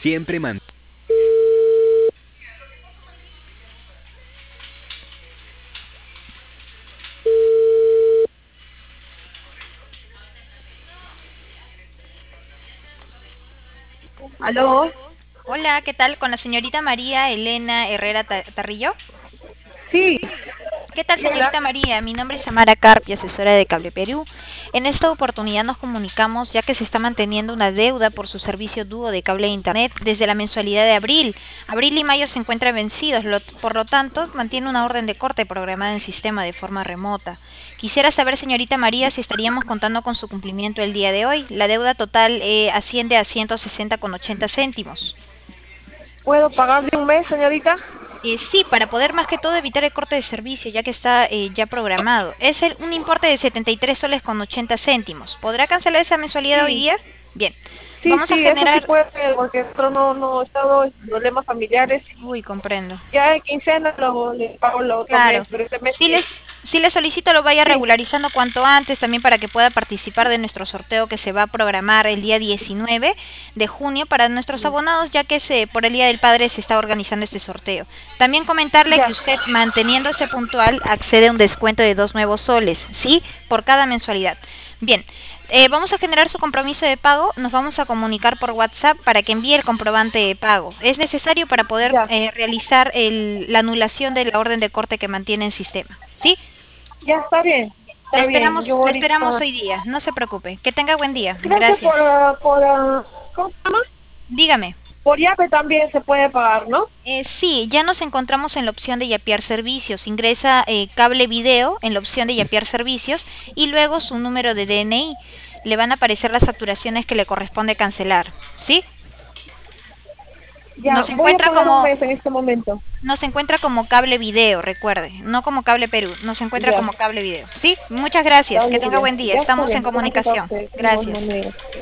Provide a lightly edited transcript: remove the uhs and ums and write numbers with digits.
Siempre man. ¿Aló? Hola, ¿qué tal? Con la señorita María Elena Herrera Tarrillo. Sí, ¿Qué tal, ¿quién habla? señorita María? Mi nombre es Samara Carpi, asesora de Cable Perú. En esta oportunidad nos comunicamos ya que se está manteniendo una deuda por su servicio dúo de cable e internet desde la mensualidad de abril. Abril y mayo se encuentran vencidos, por lo tanto, mantiene una orden de corte programada en sistema de forma remota. Quisiera saber, señorita María, si estaríamos contando con su cumplimiento el día de hoy. La deuda total asciende a 160,80 céntimos. ¿Puedo pagar de un mes, señorita? Sí, para poder más que todo evitar el corte de servicio, ya que está ya programado. Es un importe de 73 soles con 80 céntimos. ¿Podrá cancelar esa mensualidad hoy Sí, día? Bien. sí, Vamos a sí, eso sí generar... puede, porque otro no he estado en problemas familiares. Uy, comprendo. Ya en quincena le pago el otro mes, Claro. pero este mes Sí sí. sí les solicito lo vaya Sí, regularizando cuanto antes, también para que pueda participar de nuestro sorteo que se va a programar el día 19 de junio para nuestros abonados, ya que por el Día del Padre se está organizando este sorteo. También comentarle que ya, usted, manteniéndose puntual, accede a un descuento de 2 nuevos soles, ¿sí? Por cada mensualidad. Bien, vamos a generar su compromiso de pago, nos vamos a comunicar por WhatsApp para que envíe el comprobante de pago. Es necesario para poder ya, realizar la anulación de la orden de corte que mantiene en sistema. ¿Sí? ya está bien, Le está bien. esperamos, Yo le esperamos ahorita. hoy día, no se preocupe. Que tenga buen día. Gracias Gracias. ¿cómo se llama? Dígame. Por llave también se puede pagar, ¿no? Sí, ya nos encontramos en la opción de yapear servicios. Ingresa cable video en la opción de yapear servicios y luego su número de DNI. Le van a aparecer las facturaciones que le corresponde cancelar. ¿Sí? Ya, Nos voy a encuentra pagar un como mes en este momento. nos encuentra como cable video, recuerde, no como cable Perú, nos encuentra Ya, como cable video. Sí, muchas gracias, que cable tenga video. buen día, Ya está estamos en bien, gracias a comunicación. usted, de igual Gracias. manera.